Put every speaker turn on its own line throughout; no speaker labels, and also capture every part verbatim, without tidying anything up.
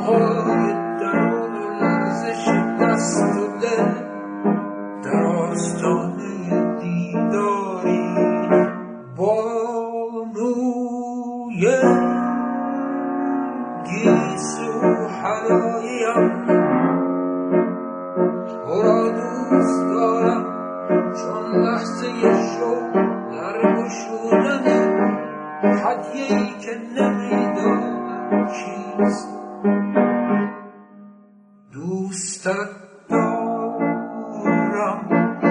های درون و لرزش دست و دل در آستانه دیداری بانوی گیسو حناییم تو را دوست دارم چون لحظه شوق در گشودن هدیه‌ای که نمیدانم چیست دوستت دارم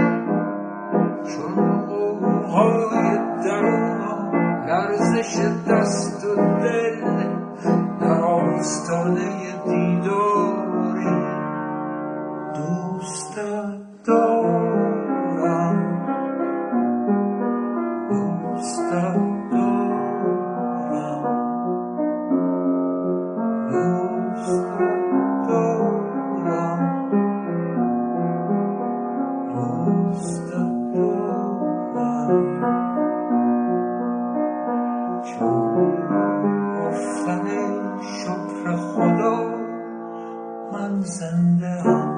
چون قوقای درونم لرزش دست و دل در آستانه دیداری دوستت دارم دوستت دارم دوستت دارم دوستت دارم چون گفتن شکر خدا من زنده ام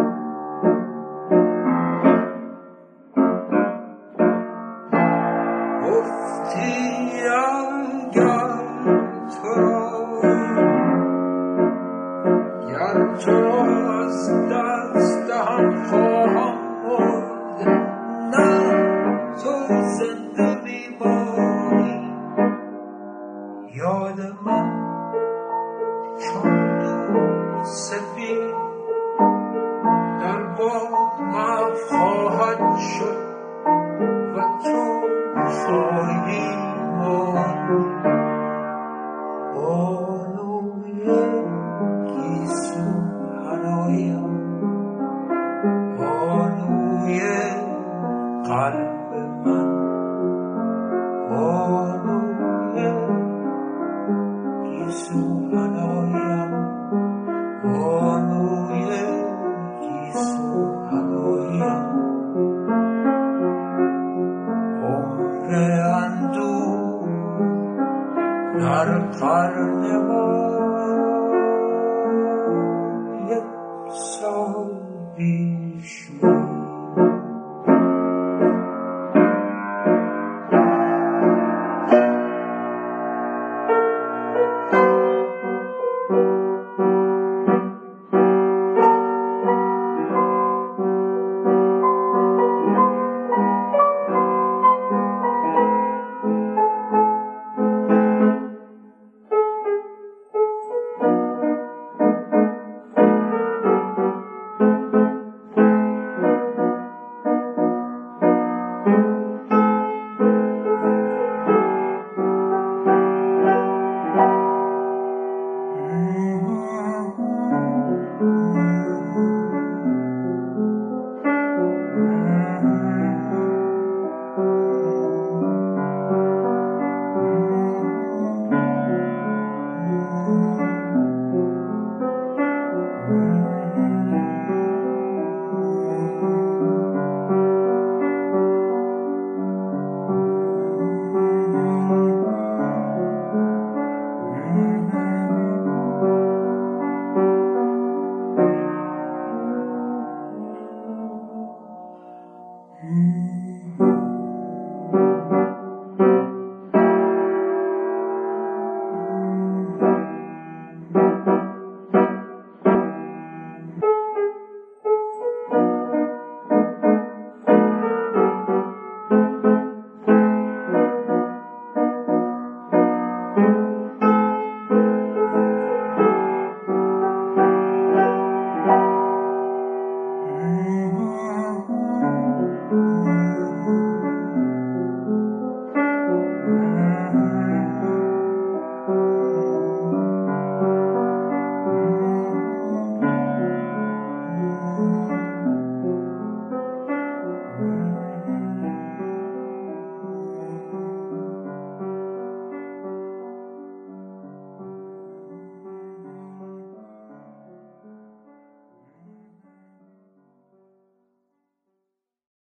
گفتی اگر تو را گر تو را از دست دهم خواهم مرد نه تو زنده میمانی یاد من چون دود سفید در باغ محو خواهد شد و تو خواهی ماند بانوی گیسو حناییم بانوی قلب من بانوی گیسو حناییم بانوی گیسو حناییم عمر اندوه در قرن ما یک سال بیش